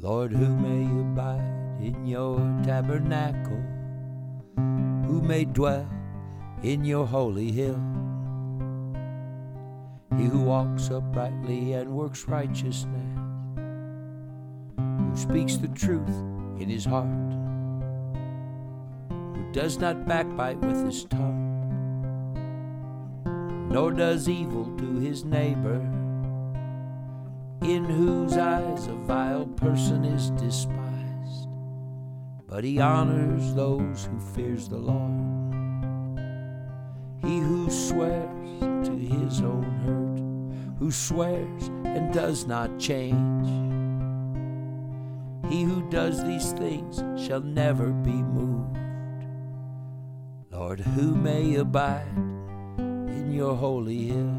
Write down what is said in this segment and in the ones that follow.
Lord, who may abide in your tabernacle? Who may dwell in your holy hill? He who walks uprightly and works righteousness, who speaks the truth in his heart, who does not backbite with his tongue, nor does evil to his neighbor, in whose eyes a vile person is despised, but he honors those who fears the Lord. He who swears to his own hurt, who swears and does not change, he who does these things shall never be moved. Lord, who may abide in your holy hill?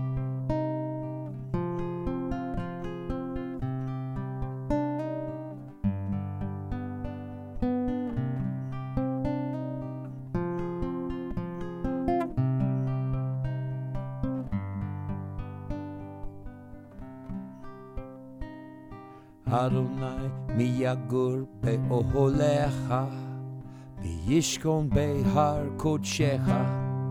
Adonai mi yagur be'oholecha, mi yishkon behar kodshecha,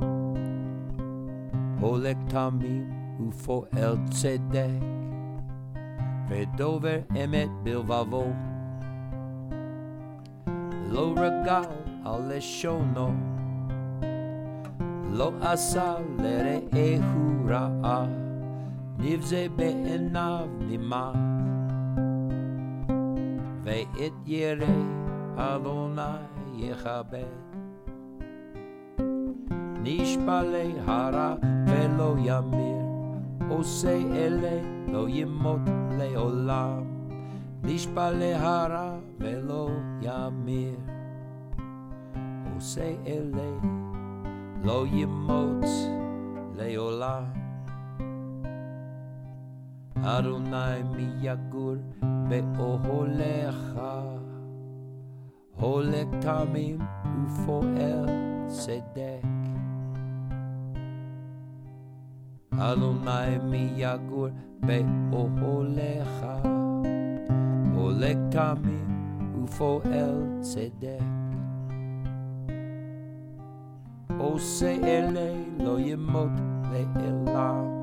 holek tamim ufoel tzedek, vedover emet bilvavo, lo ragal al leshono, lo asa lere'ehu ra'a, nivze be'enav nimah, Ve'et yireh Adonai yechabed, nishpalei hara velo yamir, osei ele lo yimot leolam, nishpalei hara velo yamir, osei ele lo yimot leolam. Adonai mi yagur be'oholecha, holek tamim ufoel tzedek. Adonai mi yagur be'oholecha, holek tamim ufoel tzedek. Ose ele lo yemot le'elam,